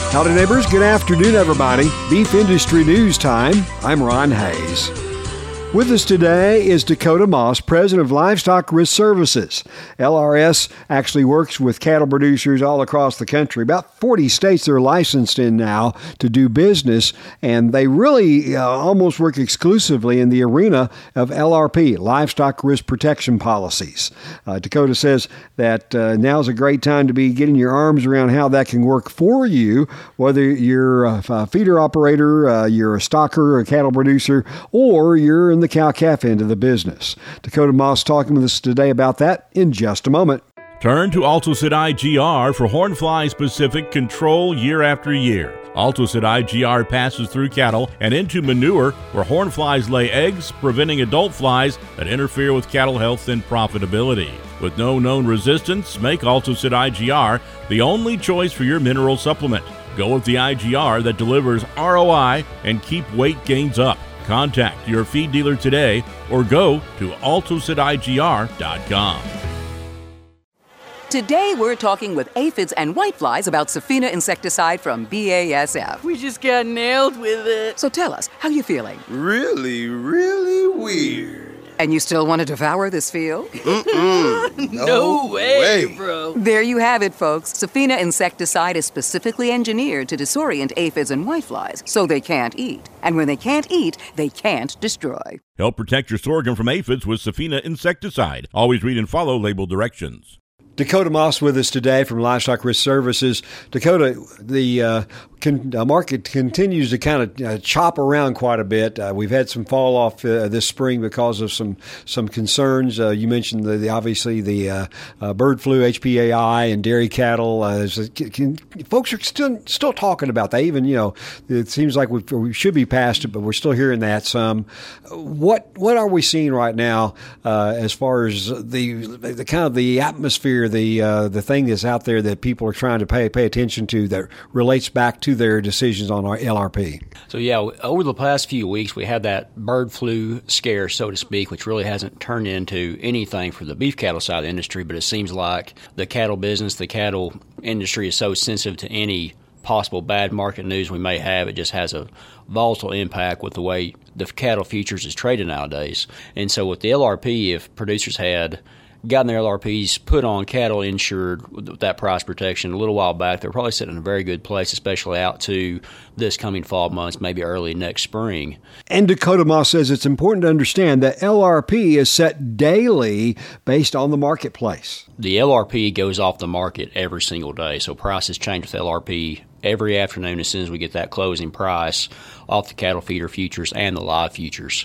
Howdy neighbors, good afternoon everybody. Beef Industry News Time. I'm Ron Hayes. With us today is Dakota Moss, President of Livestock Risk Services. LRS actually works with cattle producers all across the country. About 40 states they're licensed in now to do business, and they really almost work exclusively in the arena of LRP, Livestock Risk Protection Policies. Dakota says that now's a great time to be getting your arms around how that can work for you, whether you're a feeder operator, you're a stocker, a cattle producer, or you're in the cow-calf end of the business. Dakota Moss talking with us today about that in just a moment. Turn to Altosid IGR for hornfly-specific control year after year. Altosid IGR passes through cattle and into manure where hornflies lay eggs, preventing adult flies that interfere with cattle health and profitability. With no known resistance, make Altosid IGR the only choice for your mineral supplement. Go with the IGR that delivers ROI and keep weight gains up. Contact your feed dealer today or go to AltosidIGR.com. Today we're talking with aphids and whiteflies about Safina insecticide from BASF. We just got nailed with it. So tell us, how you feeling? Really, really weird. And you still want to devour this field? No way, bro. There you have it, folks. Safina insecticide is specifically engineered to disorient aphids and whiteflies so they can't eat. And when they can't eat, they can't destroy. Help protect your sorghum from aphids with Safina insecticide. Always read and follow label directions. Dakota Moss with us today from Livestock Risk Services. Dakota, the market continues to kind of chop around quite a bit. We've had some fall off this spring because of some concerns. You mentioned obviously the bird flu, HPAI, and dairy cattle. Folks are still talking about that. Even it seems like we should be past it, but we're still hearing that some. What are we seeing right now as far as the kind of the atmosphere, the thing that's out there that people are trying to pay attention to that relates back to their decisions on our LRP? So over the past few weeks, we had that bird flu scare, so to speak, which really hasn't turned into anything for the beef cattle side of the industry, but it seems like the cattle business, the cattle industry is so sensitive to any possible bad market news we may have. It just has a volatile impact with the way the cattle futures is traded nowadays. And so with the LRP, if producers had gotten their LRPs put on cattle insured with that price protection a little while back, they're probably sitting in a very good place, especially out to this coming fall months, maybe early next spring. And Dakota Moss says it's important to understand that LRP is set daily based on the marketplace. The LRP goes off the market every single day, so prices change with LRP every afternoon as soon as we get that closing price off the cattle feeder futures and the live futures.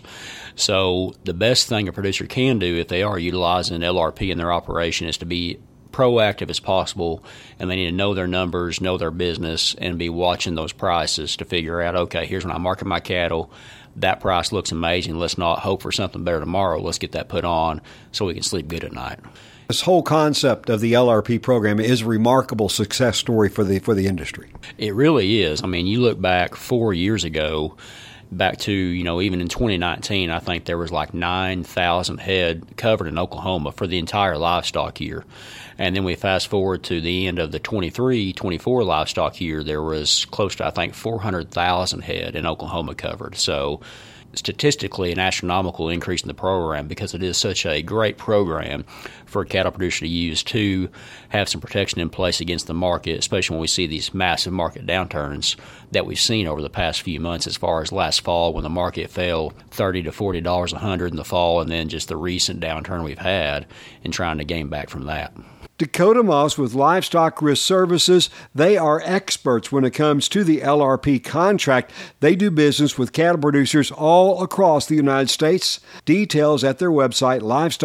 So the best thing a producer can do if they are utilizing LRP in their operation is to be proactive as possible, and they need to know their numbers, know their business, and be watching those prices to figure out, okay, here's when I market my cattle. That price looks amazing. Let's not hope for something better tomorrow. Let's get that put on so we can sleep good at night. This whole concept of the LRP program is a remarkable success story for the industry. It really is. I mean, you look back 4 years ago, back to, even in 2019, I think there was like 9,000 head covered in Oklahoma for the entire livestock year. And then we fast forward to the end of the 23-24 livestock year, there was close to, I think, 400,000 head in Oklahoma covered. So statistically an astronomical increase in the program because it is such a great program for a cattle producer to use to have some protection in place against the market, especially when we see these massive market downturns that we've seen over the past few months, as far as last fall when the market fell $30 to $40 a hundred in the fall, and then just the recent downturn we've had and trying to gain back from that. Dakota Moss with Livestock Risk Services. They are experts when it comes to the LRP contract. They do business with cattle producers all across the United States. Details at their website,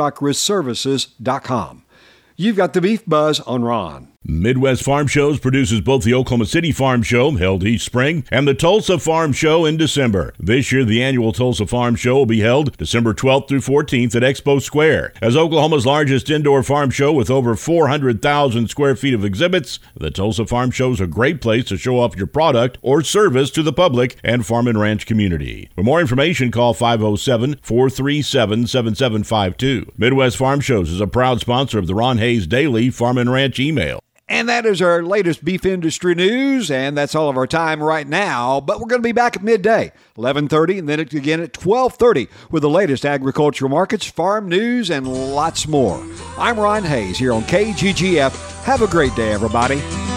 livestockriskservices.com. You've got the Beef Buzz on Ron. Midwest Farm Shows produces both the Oklahoma City Farm Show, held each spring, and the Tulsa Farm Show in December. This year, the annual Tulsa Farm Show will be held December 12th through 14th at Expo Square. As Oklahoma's largest indoor farm show with over 400,000 square feet of exhibits, the Tulsa Farm Show is a great place to show off your product or service to the public and farm and ranch community. For more information, call 507-437-7752. Midwest Farm Shows is a proud sponsor of the Ron Hayes Daily Farm and Ranch email. And that is our latest beef industry news, and that's all of our time right now. But we're going to be back at midday, 11:30, and then again at 12:30 with the latest agricultural markets, farm news, and lots more. I'm Ron Hayes here on KGGF. Have a great day, everybody.